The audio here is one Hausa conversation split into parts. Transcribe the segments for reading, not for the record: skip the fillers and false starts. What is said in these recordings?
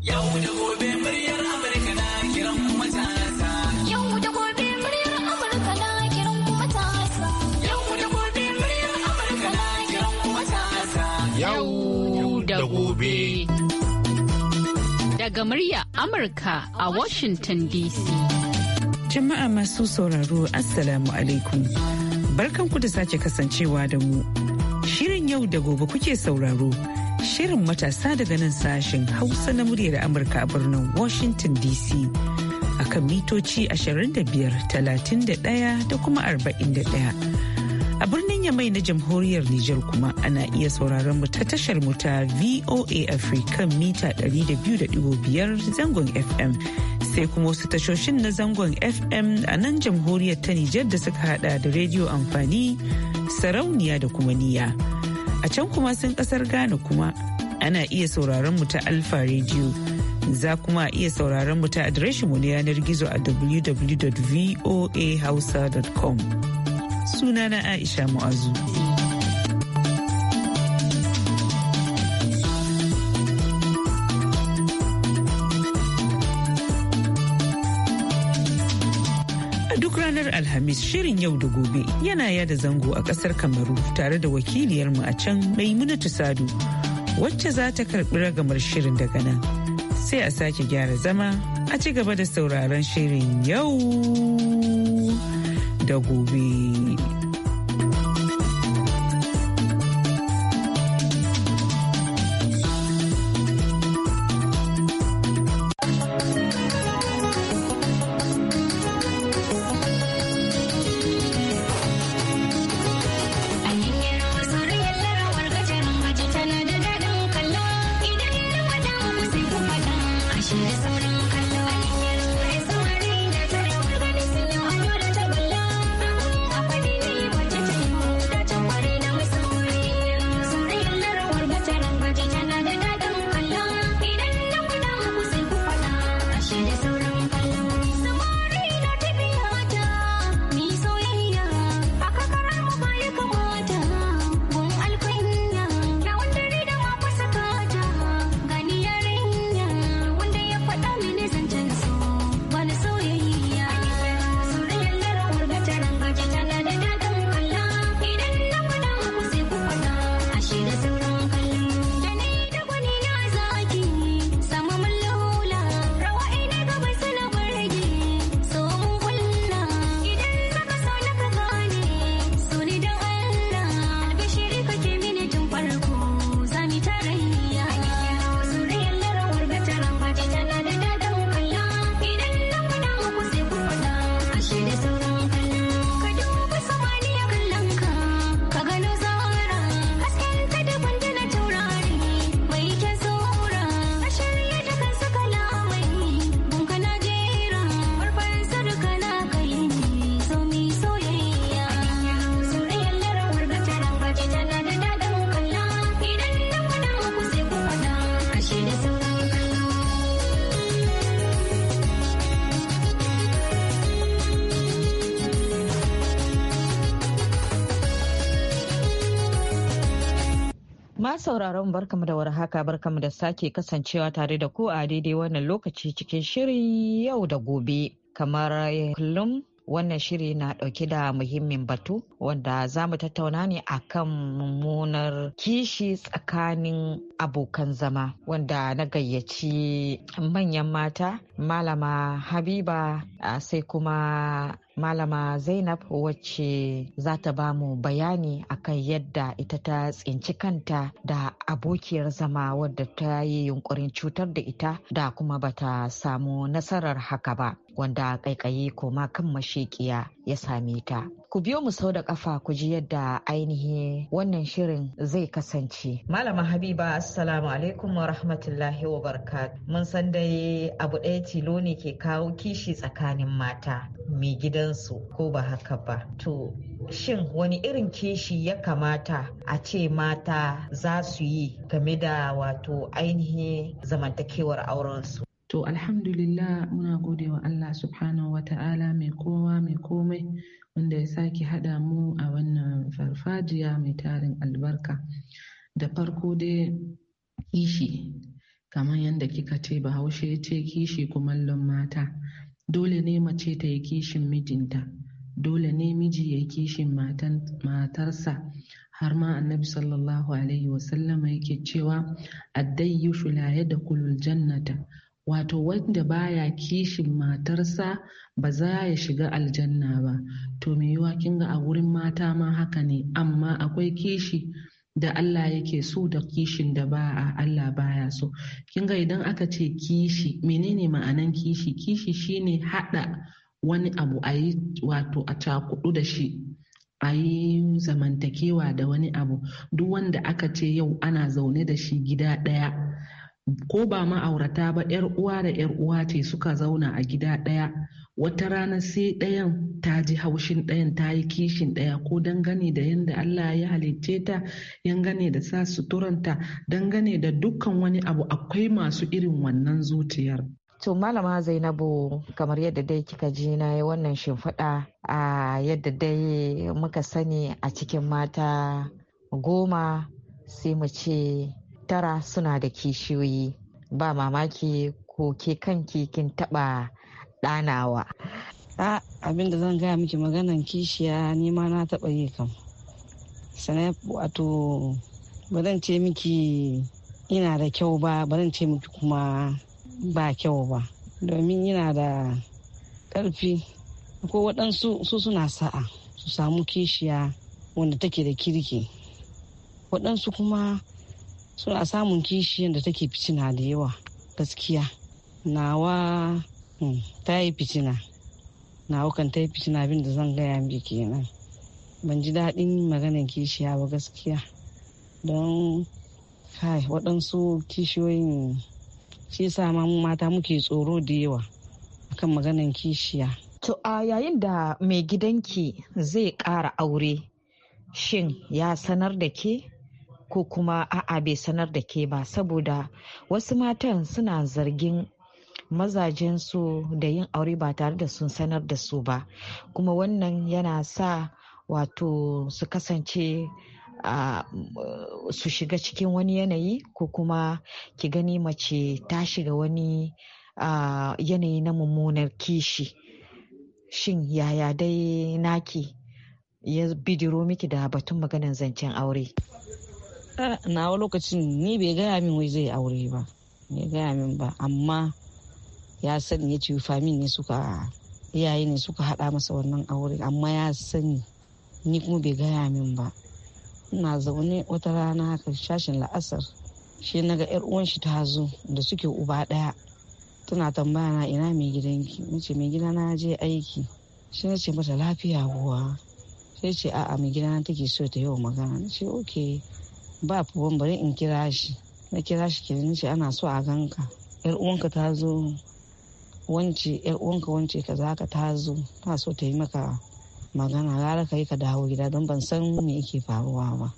Yau da gobe muryar Amurka na kiran matasa. Yau da gobe muryar Amurka na kiran matasa. Yau da gobe muryar Amurka na kiran matasa. Yau da gobe. Daga murya Amurka a Washington DC. Jama'a masu sauraro Assalamu alaikum. Barkanku da sake kasancewa da mu. Shirin yau da gobe kuke sauraro. Shirin matasa daga nan sashen Hausa na muryar Amurka a birnin Washington DC. A kan mitoci 25, 31 da kuma 41. A birnin Yamai na jamhuriyar Nijar kuma ana iya sauraron mu ta tashar mu ta VOA Africa mita 200.5 zangon FM. Sai kuma wasu tashoshin na zangon FM a nan jamhuriyar ta Nijar da suka hada da rediyo amfani, sarauniya da kuma niyya. A can kuma sun kasar Ghana kuma ana iya sauraron mu ta Alfa Radio. Za kuma iya sauraron mu ta adireshin mu na yanar gizo a www.voahausa.com. Sunana Aisha Mu'azu. Alhamis shirin yau da gobe yana yada zango a kasar Kamaru tare da wakiliyarmu a can Maimunatu Sadu wacce za ta karbi ragamar shirin daga nan. Sai a sake gyara zama a ci gaba da sauraron shirin yau da gobe. sauraron barkamu da warhaka barkamu da sake kasancewa tare da ku a daidai wannan lokaci cikin shirin yau da gobe. Kamar kullum wannan shiri na dauke da muhimmin batu wanda za mu tattauna ne akan mummunar kishi tsakanin abokan zama, wanda na gayyaci manyan mata, malama Habiba sai kuma malama Zainab wacce za ta ba mu bayani akan yadda ita ta tsinci kanta da abokiyar zama wadda ta yi yunkurin cutar da ita da kuma bata samu nasarar haka ba, wanda kaikayi koma kan mashekiya ya same ta. Ku biyo mu sau da kafa ku ji yadda ainihi wannan shirin zai kasance. Malama Habiba, assalamu alaikum wa rahmatullahi wa barakatuh. Mun san dai abu ɗaya tilo ne ke kawo kishi tsakanin mata, mai gidansu ko ba haka ba. To shin wani irin kishi ya kamata a ce mata za su yi game da wato ainihi zamantakewar aurensu? To alhamdulillah, muna gode wa Allah subhanahu wa ta'ala mai kowa mai komai wanda ya sake haɗa mu a wannan farfajiya mai tarin albarka. Da farko dai kishi kamar yadda kika ce Bahaushe ya ce kishi kumallon mata. Dole ne mace ta yi kishin mijinta, dole ne miji ya yi kishin matarsa. Har ma annabi sallallahu alaihi wasallama yake cewa addayyushu la yadkhulul jannata, wato wanda baya kishin matarsa ba za ya shiga aljanna ba. To me yiwa kin ga a wurin mata ma haka ne, amma akwai kishi da Allah yake so da kishin da Allah baya so. Kin ga idan aka ce kishi, menene ma'anan kishi? Kishi shine haɗa wani abu a yi, wato a cakudu da shi, a yi zamantakewa da wani abu. Duk wanda aka ce yau ana zaune da shi gida ɗaya, ko ba ma'aurata ba, 'yar uwa da 'yar uwa ce suka zauna a gida ɗaya, wata rana sai ɗayan ta ji haushin ɗayan, ta yi kishin ɗaya, ko dangane da yadda Allah ya halicce ta, dangane da sa suturanta, dangane da dukkan wani abu. Akwai masu irin wannan zuciyar. To Malama Zainabu, kamar yadda dai kika ji na yi wannan shimfiɗa, a yadda dai muka sani a cikin mata 10 sai mu ce 9 suna da kishiyoyi. Ba mamaki ko ke kanki kin taɓa ɗanawa. Abin da zan gaya miki, maganan kishiya ni ma na taɓa yi kam. Sannan wato ba zan ce miki ina da kyau ba, ba zan ce miki kuma ba kyau ba, domin yana da ƙarfi. Ko waɗansu su suna sa'a su samu kishiya wanda take da kirki, waɗansu kuma suna samun kishiyan da take fitina da yawa. Gaskiya nawa ta yi fitina, nawa kan ta yi fitina. Abin da zan gaya miki kenan. Ban ji daɗin maganar kishiya ba gaskiya, don waɗansu kishiyoyin shi sa ma mata muke tsoro da yawa akan maganar kishiya. To a yayin da mai gidanki zai ƙara aure, shin ya sanar da ke ko kuma a'a bai sanar da ke ba? Saboda wasu matan suna zargin mazajensu da yin aure ba tare da sun sanar da su ba, kuma wannan yana sa wato su kasance su shiga cikin wani yanayi, ko kuma ki gani mace ta shiga wani yanayi na mummunar kishi. Shin yaya dai naki ya bidiro miki da batun maganar zancen aure? Nawa lokacin ni bai gaya min wai zai aure ba, bai gaya min ba, amma ya sani, ya ce famin ne iyaye ne suka haɗa masa wannan aure, amma ya sani, ni kuma bai gaya min ba. Ina zaune wata rana haka shashin la'asar, shi na ga 'yar uwan shi ta zo da suke uba ɗaya, tana tambaya na ina mai gidanki. Nace mai gida na je aiki. Shi na ce mata lafiya kuwa? Sai ce a'a mai gida na take so ta yi wa magana. Nace okay, ba fuban, bari in kira shi. Na kira shi kenan, nace ana so a ganka, 'yar uwanka ta zo, wance 'yar uwanka wance kaza ka ta zo, ta so ta yi maka magana, gara ka yi ka dawo gida don ban san me yake faruwa ba.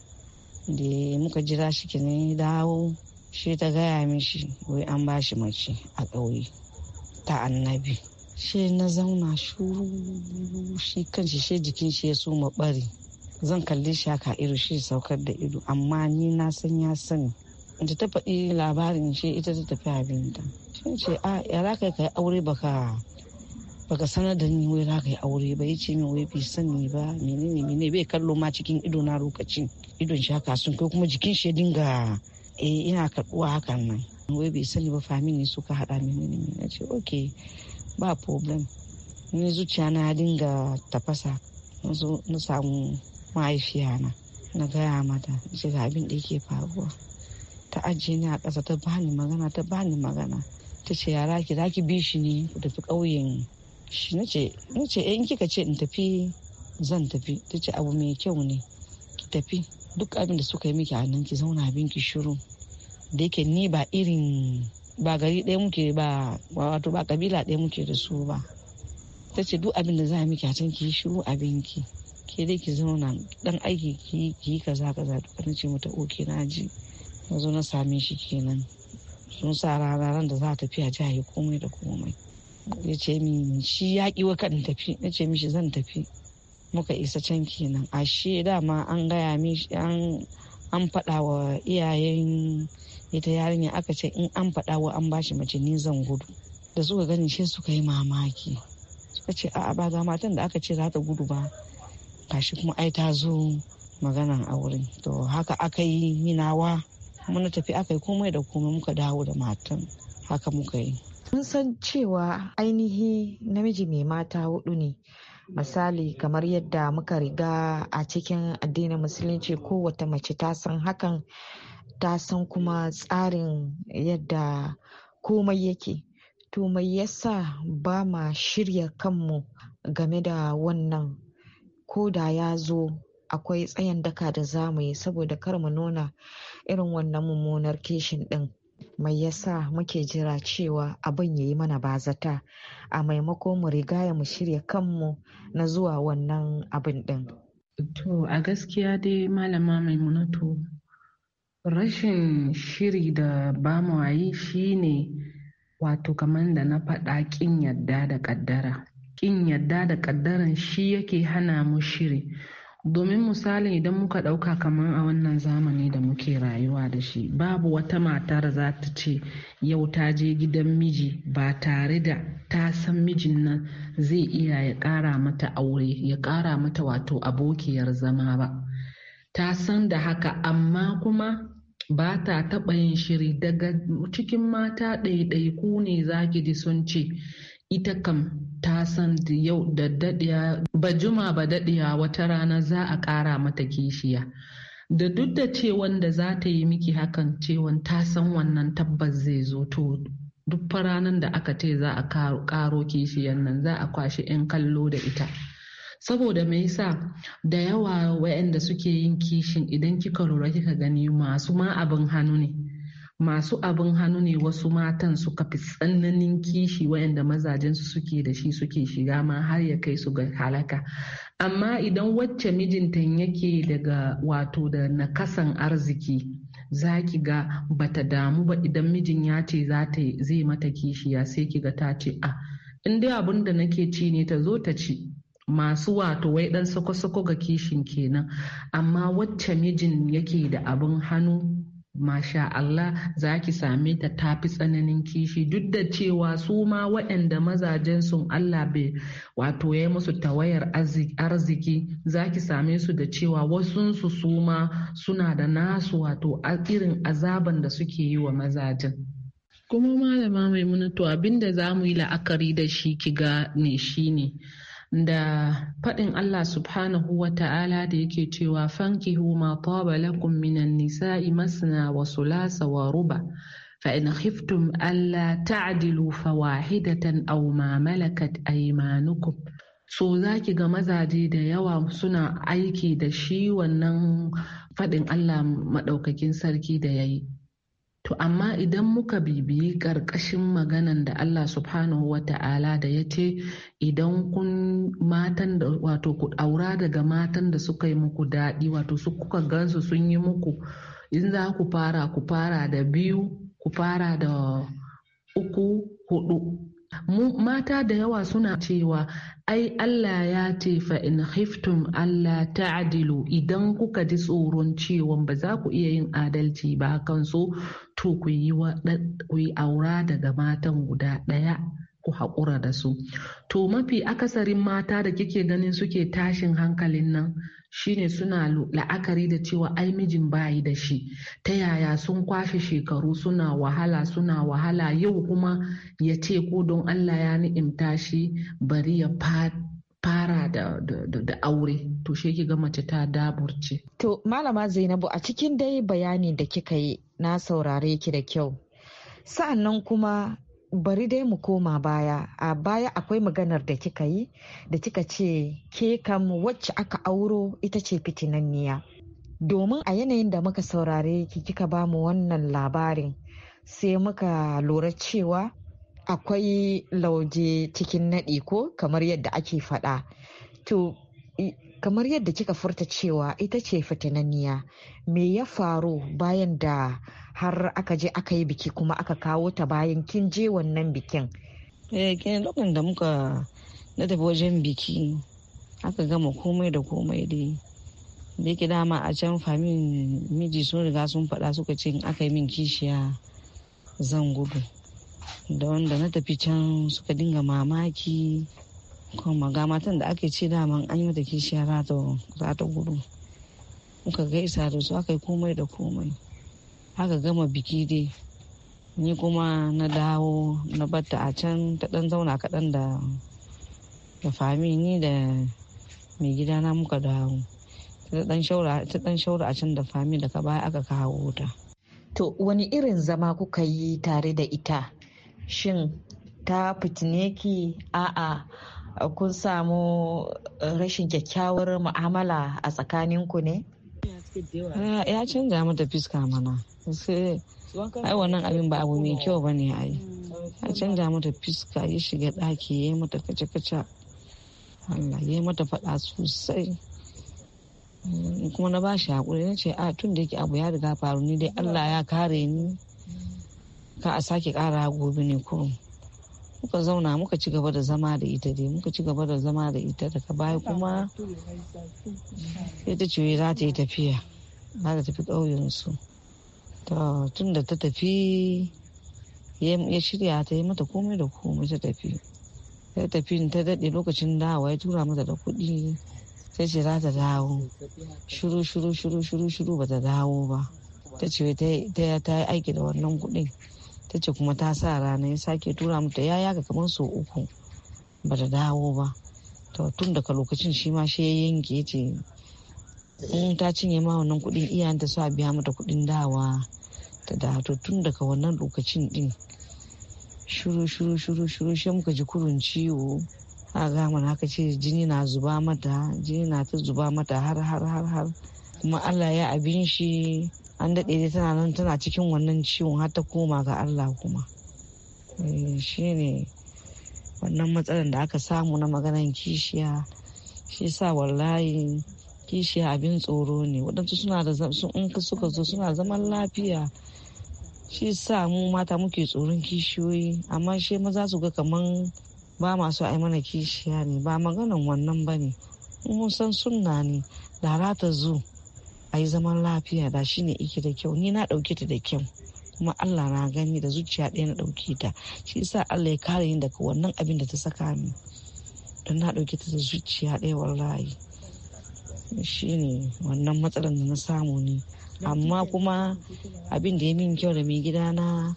Da muka jira shi kenan ya dawo, shi ta gaya mishi wai an ba shi mace a ƙauye ta Annabi. Shi na zauna shuru, shi kanshi shi jikin shi ya soma bari. Zan kalli shi haka ido, shi saukar da ido, amma ni na san ya sani. Da ta faɗi labarin shi, ita ta tafi abinta. Shi ce ya za ka yi aure baka sanar da ni wai za ka yi aure ba? Ya ce min wai bai sani ba, menene bai kallo ma cikin ido na lokacin. Idon shi haka sun kai, kuma jikin shi ya dinga ina karɓuwa hakan nan. Wai bai sani ba, famin ne suka haɗa menene. Na ce okay, ba problem. Ni zuciya na dinga tafasa. Na samu mahaifiya na gaya mata, ce ga abin da yake faruwa. Ta ajiye ni a ƙasa, ta bani magana. Ta ce yara ki za ki bi shi ne ku tafi ƙauyen shi? Na ce in kika ce in tafi zan tafi. Ta ce abu mai kyau ne, ki tafi. Duk abin da suka yi miki a nan ki zauna abin ki shiru. Da yake ni ba gari ɗaya muke ba, wato ba kabila ɗaya muke da su ba. Ta ce duk abin da za a miki a can ki shiru abin ki, ke dai ki zauna dan aiki ki yi kaza duka. Na ce mata oke, na ji. Na zo na same shi kenan, sun sa ranar da za a tafi a jiha komai da komai. Ya ce min shi ya ƙi wa kan tafi. Na ce mishi zan tafi. Muka isa can kenan, ashe dama an gaya mishi, an faɗa wa iyayen ita yarinya aka ce in an faɗa wa an bashi mace ni zan gudu. Da suka gani shi suka yi mamaki, suka ce a'a ba ga matan da aka ce za ta gudu ba, gashi kuma ai ta zo maganan aure. To haka aka yi minawa, muna tafi aka yi komai da komai, muka dawo da matan, haka muka yi. Mun san cewa ainihi namiji mai mata 4 ne. Misali kamar yadda muka riga a cikin addinin musulunci, kowace mace ta san hakan, ta san kuma tsarin yadda komai yake. To mai yasa ba ma shirya kanmu game da wannan, ko da ya zo akwai tsayin daka da za mu yi saboda kar mu nuna irin wannan mummunar kishin din. Mai yasa muke jira cewa abin ya yi mana bazata a maimako mu rigaya mu shirya kanmu na zuwa wannan abin din? To a gaskiya dai Malama Maimunatu, rashin shiri da ba mu yi shine wato kamar da na faɗa, ƙin yadda da ƙaddara. Ƙin yadda da ƙaddaran shi yake hana mu shiri. Domin misali idan muka ɗauka kamar a wannan zamani da muke rayuwa da shi, babu wata matar za ta ce yau ta je gidan miji ba tare da ta san mijin nan zai iya ya ƙara mata aure, ya ƙara mata wato abokiyar zama ba. Ta san da haka, amma kuma ba ta taɓa yin shiri. Daga cikin mata ɗaiɗaiku ne za ki ji sun ce ita kam ta san da yau da daɗiya ba juma ba daɗiya wata rana za a ƙara mata kishiya. Da duk da cewan da za ta yi miki hakan, cewan ta san wannan tabbas zai zo, to duk ranar da aka ce za a ƙaro kishiyan nan za a kwashi 'yan kallo da ita. Saboda me yasa da yawa waɗanda suke yin kishin, idan kika lura kika gani masu ma abin hannu ne. Masu abin hannu ne wasu matan suka fi tsananin kishi, waɗanda mazajensu suke da shi suke shiga ma har ya kai su ga halaka. Amma idan wacce mijinta yake daga wato da nakasan arziki, za ki ga bata damu ba idan mijin ya ce zai mata kishiya, sai ki ga ta ce in dai abin da nake ci ne ta zo ta ci. Masu wato wai dan sako-sako ga kishin kenan. Amma wacce mijin yake da abin hannu, masha Allah, za ki same ta tafi tsananin kishi, duk da cewa su ma waɗanda mazajen sun Allah bai wato ya musu tawayar arziki, za ki same su da cewa wasunsu su ma suna da nasu wato irin azaban da suke yi wa mazajen. Kuma Malama Maimunatu, abinda za mu yi la'akari da shi kiga ne shine da faɗin Allah subhanahu wa ta'ala da yake cewa fankihu ma taba lakum minan nisa'i masna wa sulasa wa ruba fa in khiftum alla ta'dilu fawahidatan aw ma malakat aymanukum. So zaki ga mazaje da yawa suna aiki da shi wannan faɗin Allah maɗaukakin sarki da yayi. To amma idan muka bibiyi ƙarƙashin maganan da Allah subhanahu wa ta'ala da ya ce idan kun matan da wato ku aura daga matan da suka yi muku daɗi, wato su kuka gansu sun yi muku, in za ku fara da 2, ku fara da 3, 4. Mata da yawa suna cewa ai Allah ya ce fa in khiftum Allah ta'dilu, idan kuka ji tsoron cewa ba za ku iya yin adalci ba kansu, to ku yi aura daga matan guda ɗaya ku haƙura da su. To mafi akasarin mata da kike ganin suke tashin hankalin nan shine suna la'akari da cewa ai mijin bayi da shi, ta yaya sun kwashe shekaru suna wahala yau kuma ya ce ko don Allah ya ni'imta shi bari ya fara da aure. To shi ki ga mace ta daburce. To Malama Zainabu, a cikin dai bayani da kika yi na saurare ki da kyau, sa'annan kuma bari dai mu koma baya. A baya akwai maganar da kika yi da kika ce ke kam wacce aka auro ita ce fitinanniya. Domin a yanayin da muka saurare ki kika ba mu wannan labarin, sai muka lura cewa akwai lauje cikin naɗi ko kamar yadda ake faɗa. To kamar yadda kika furta cewa ita ce fitinanniya, me ya faru bayan da har aka je aka yi biki kuma aka kawo ta bayan kin je wannan bikin? Lokacin da na tafi wajen biki aka gama komai da komai dai, da yake dama a can famin miji sun riga sun faɗa suka ce in aka yi min kishiya zan gudu. Da wanda na tafi can suka dinga mamaki, kuma ga matan da ake ce daman an yi mata kishiya za ta gudu. Muka gaisa da su aka yi komai da komai, aka gama biki dai. Ni kuma na dawo na batta a can ta dan zauna kaɗan da fami, ni da mai gidana muka dawo. Ta dan shaura a can da fami, daga baya aka kawo ta. To wani irin zama kuka yi tare da ita? Shin ta fitine ki? A'a, kun samu rashin kyakkyawar mu'amala a tsakaninku ne? Ya canja mata fiska mana. Sai ai wannan abin ba abu mai kyau bane ai. Ya canja mata fiska, ya shiga ɗaki ya yi mata kace-kace. Allah ya yi mata faɗa sosai. Kuma na bashi haƙuri, na ce a tun da yake abu ya riga faru, ni dai Allah ya kare ni, ka a sake ƙara gobe ne kurum. Muka zauna muka ci gaba da zama da ita daga baya kuma sai ta ce za ta yi tafiya, za ta tafi ƙauyensu. To tun da ta tafi ya shirya ta yi mata komai da komai, ta tafi ta daɗe. Lokacin dawowa ya tura mata da kuɗi, sai ce za ta dawo. Shiru ba ta dawo ba. Ta ce ta yi aiki da wannan kuɗin. Ta ce kuma ta sa rana, ya sake tura mata ya yaga kamar sau 3 ba ta dawo ba. To tun daga lokacin shi ma shi ya yanke, ya ce in ta cinye ma wannan kuɗin iyayenta su a biya mata kuɗin dawa ta da. To tun daga wannan lokacin din shiru shi muka ji kurun ciwo. A gama haka ce jini na ta zuba mata har kuma Allah ya abin shi. An daɗe dai tana nan tana cikin wannan ciwon har ta koma ga Allah kuma. Shi ne wannan matsalar da aka samu na maganan kishiya. Shi sa wallahi kishiya abin tsoro ne. Waɗansu suna da in suka zo suna zaman lafiya. Shi sa mu mata muke tsoron kishiyoyi, amma shi maza su ga kaman ba masu ai mana kishiya ne. Ba maganan wannan ba ne. Mun san sunna ne, da za ta zo a yi zaman lafiya, da shi ne ike da kyau. Ni na ɗauke ta da kyau, kuma Allah na gani da zuciya ɗaya na ɗauke ta. Shi yasa Allah ya kare ni daga wannan abin da ta saka min, don na ɗauke ta da zuciya ɗaya wallahi. Shi ne wannan matsalar da na samu ne. Amma kuma abin da ya min kyau da mai gidana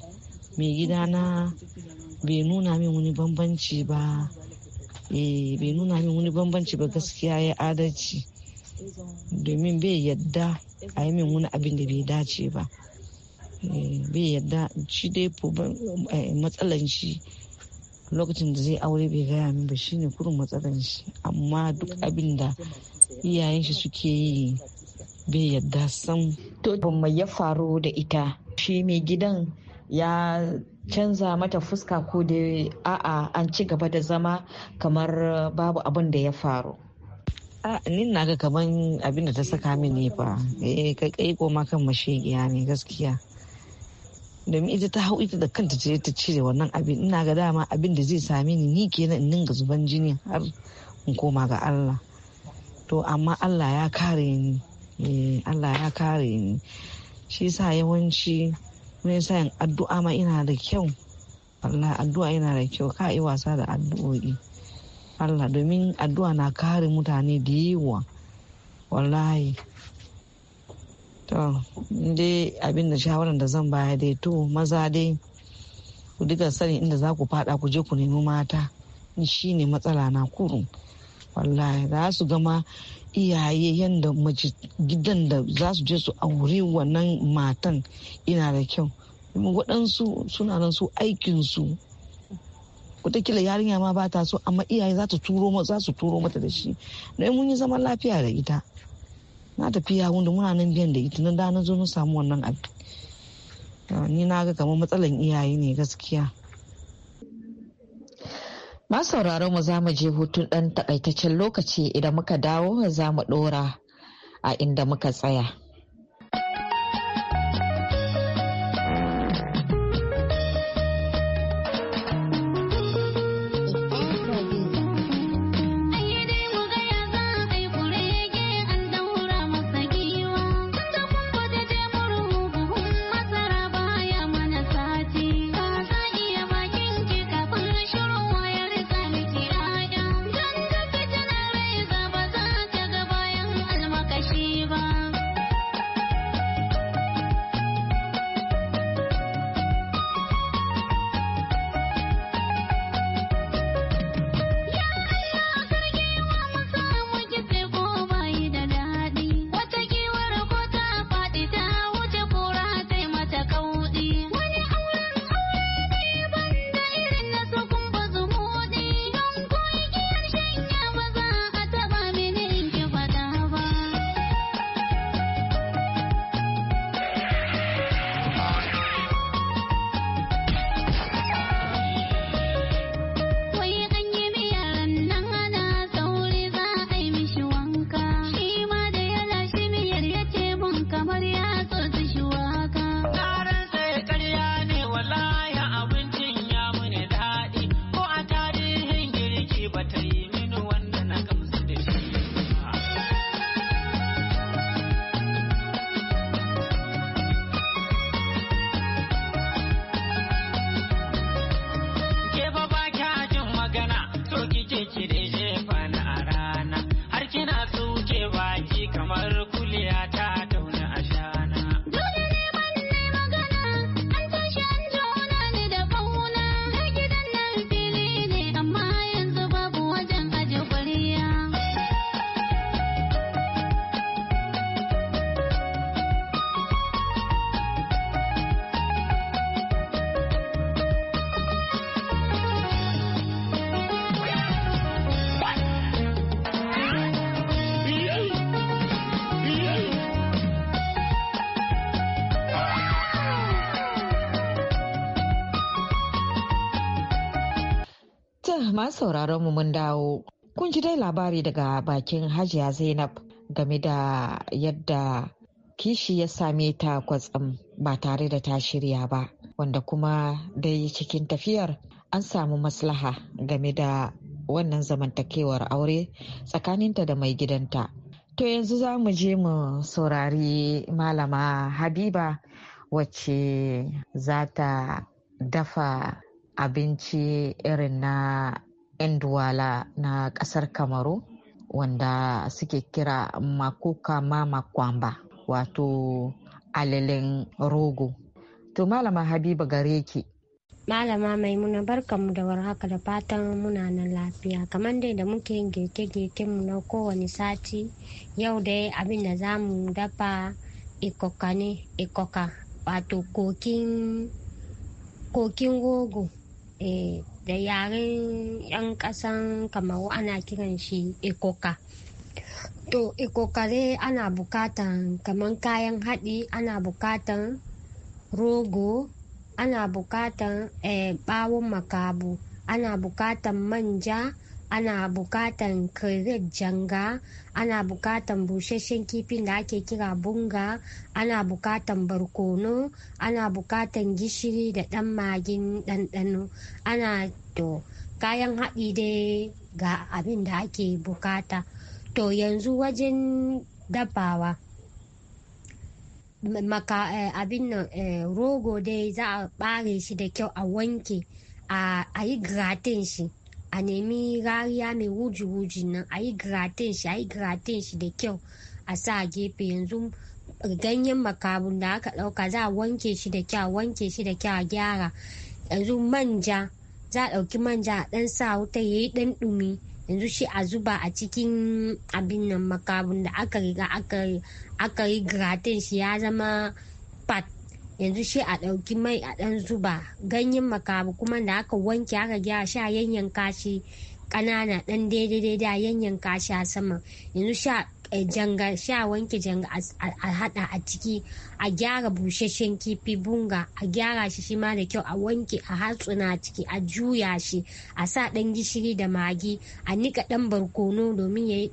bai nuna min wani bambanci ba. Bai nuna min wani bambanci ba, gaskiya ya adalci. Domin bai yadda a yi min wani abin da bai dace ba. Bai yadda. Shi dai matsalan shi lokacin da zai aure bai gaya min ba, shine kurin matsalan shi. Amma duk abin da iyayen shi suke yi bai yadda sam. To mai ya faru da ita? Shi mai gidan ya canza mata fuska ko da a'a an ci gaba da zama kamar babu abin da ya faru? Ni na ga kaman abin da ta saka min ne fa. Kai koma kan mashegiya ne gaskiya. Domin ita ta hau ita da kanta ce ta cire wannan abin. Ina ga dama abin da zai same ni kenan in dinga zuban jini har in koma ga Allah. To amma Allah ya kare ni. Allah ya kare ni. Shi sa yawanci wani sa'in addu'a ma ina da kyau. Allah, addu'a yana da kyau, ka yi wasa da addu'o'i. Allah, domin addu'a na kare mutane da yawa wallahi. To dai abin da shawaran da zan baya dai, to maza dai ku diga sani inda za ku fada, ku je ku nemi mata. Shi ne matsala na kurun wallahi. Da su gama iyaye yadda mace gidan da za su je su aure wannan matan ina da kyau. Waɗansu suna nan su aikinsu, wataƙila yarinya ma ba ta so, amma iyaye za su turo mata da shi. Don mun yi zaman lafiya da ita, na tafi yawon da muna nan biyan da ita, na da na zo na samu wannan abu. Ni na ga kamar matsalan iyaye ne gaskiya. Ma sauraron mu za mu je hutun ɗan takaitaccen lokaci. Idan muka dawo za mu ɗora a inda muka tsaya. Ayyadai mu gaya za a yi kurege an daura masa masu sauraron mu mun dawo. Kun ji dai labari daga bakin Hajiya Zainab game da yadda kishi ya same ta kwatsam ba tare da ta shirya ba, wanda kuma dai cikin tafiyar an samu maslaha game da wannan zamantakewar aure tsakaninta da mai gidanta. To yanzu za mu je mu saurari Malama Habiba wacce za ta dafa abinci irin na 'yan Duwala na ƙasar Kamaru wanda suke kira makuka mama kwamba, wato alalen rogo. To Malama Habiba gare ki. Malama Maimuna, barkanmu da warhaka, da fatan muna nan lafiya. Kamar dai da muke yin girke-girken mu na kowane sati, yau dai abin da za mu dafa ikoka ne, ikoka wato kokin rogo. Da yaren 'yan ƙasan Kamaru ana kiran shi ikoka. To ikoka dai ana bukatan kamar kayan haɗi, ana bukatan rogo, ana bukatan bawon makabu, ana bukatan manja, ana bukatan kiret janga, ana bukatan busasshen kifin da ake kira bunga, ana bukatan barkono, ana bukatan gishiri da ɗan magin ɗanɗano. Ana to kayan haɗi dai ga abin da ake bukata. To yanzu wajen dafawa abin nan rogo dai za a ɓare shi da kyau, a wanke, a yi gratin shi, a nemi rariya mai wuji-wuji nan, a yi gratin shi da kyau, a sa gefe. Yanzu ganyen makabun da aka ɗauka za a wanke shi da kyau, a gyara. Yanzu manja za a ɗauki manja a ɗan sa wuta ya yi ɗan ɗumi. Yanzu shi a zuba a cikin abin nan makabun da aka riga aka yi gratin shi ya zama pat. Yanzu shi a ɗauki mai a ɗan zuba ganyen makabu kuma da aka wanke aka gyara shi a yanyanka shi ƙanana ɗan daidai a yanyanka shi a sama. Yanzu sha wanke janga a hada a ciki, a gyara busasshen kifi bunga, a gyara shi ma da kyau, a wanke, a hatsuna ciki, a juya shi, a sa dan gishiri da magi, a nika dan barkono domin yayi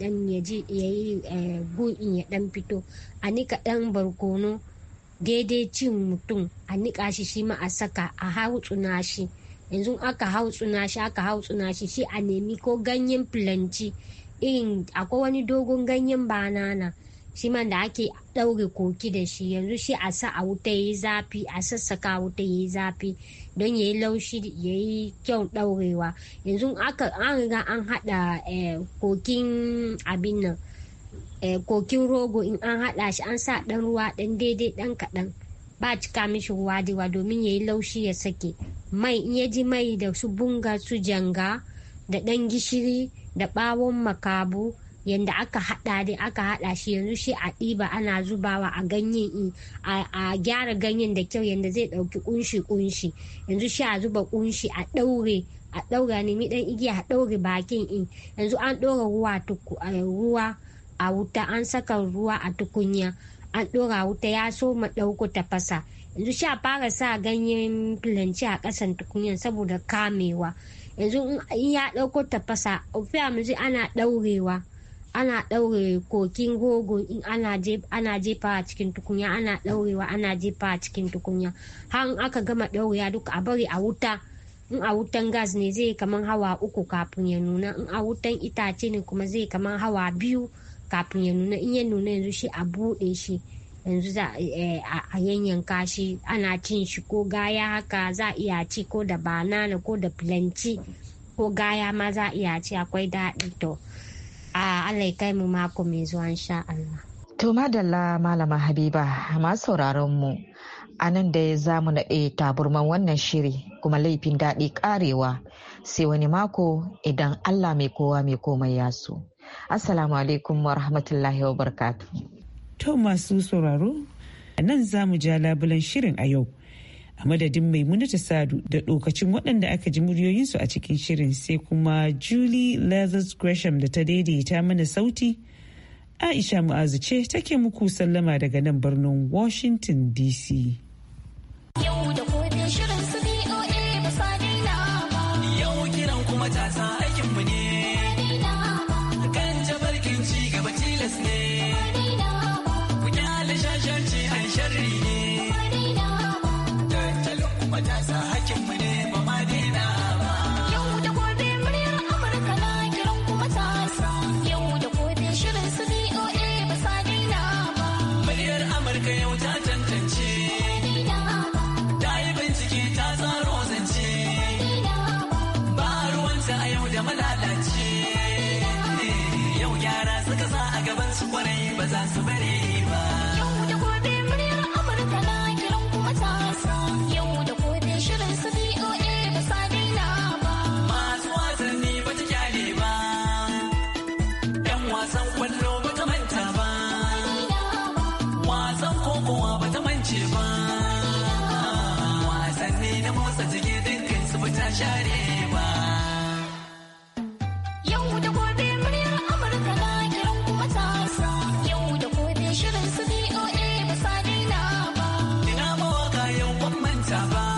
bu'in ya dan fito, a nika dan barkono daidai cin mutum, a nika shi ma a saka, a hautsuna shi. Yanzu aka hautsuna shi shi a nemi ko ganyen filanci, irin akwai wani dogon ganyen banana shi man da ake ɗaure koki da shi. Yanzu shi a sa a wuta yayi zafi, a sassaka wuta yayi zafi don yayi laushi yayi kyau ɗaurewa. Yanzu an riga an haɗa kokin abin nan, kokin rogo, in an haɗa shi an sa ɗan ruwa ɗan daidai ɗan kaɗan, ba cika mishi ruwa dewa domin yayi laushi ya sake. Mai in ya ji mai da su bunga su janga da ɗan gishiri da ɓawon makabu yanda aka haɗa shi. Yanzu shi a ɗiba ana zubawa a ganyen, a gyara ganyen da kyau yanda zai ɗauki ƙunshi. Yanzu shi a zuba ƙunshi, a ɗaure nemi ɗan igiya a ɗaure bakin in. Yanzu an ɗora ruwa a wuta, an saka ruwa a tukunya, an ɗora wuta ya so ma ɗauko tafasa. Yanzu shi a fara sa ganyen filanci a ƙasan tukunyan saboda kamewa. Yanzu in ya ɗauko tafasa ofiya muzi ana ɗaure kokin rogo, in ana jefa a cikin tukunya, ana ɗaurewa ana jefa a cikin tukunya har aka gama ɗaurewa duka, a bari a wuta. In a wutan gas ne zai kaman hawa 3 kafin ya nuna, in a wutan itace ne kuma zai kaman hawa 2 kafin ya nuna. In ya nuna yanzu shi a buɗe shi, yanzu za a yanyanka shi, ana cin shi ko gaya haka za a iya ci, ko da banana ko da filanci ko gaya ma za a iya ci, akwai daɗi. To Allah ya kai mu mako mai zuwa insha Allah. To madalla Malama Habiba, masu sauraron mu a nan da za mu naɗe taburman wannan shiri, kuma laifin daɗi ƙarewa sai wani mako idan Allah mai kowa mai komai ya so. Assalamu alaikum wa rahmatullahi wa barakatuh. To masu sauraro, a nan za mu ja labulan shirin a yau. A madadin Maimunatu Sadu da ɗokacin waɗanda aka ji muryoyinsu a cikin shirin, sai kuma Julie Leathers Gresham da ta daidaita mana sauti. Aisha Mu'azu ce take muku sallama daga nan birnin Washington DC. Yau da gobe shirin su BOA ba sa daina ba. Yau kiran kuma ta na motsa jiki dukkan su ba ta share ba. Yau da gobe muryar Amurka na kiran kuma tasa. Yau da gobe shirin su BOA ba sa daina ba. Ina mawaka yau ban manta ba.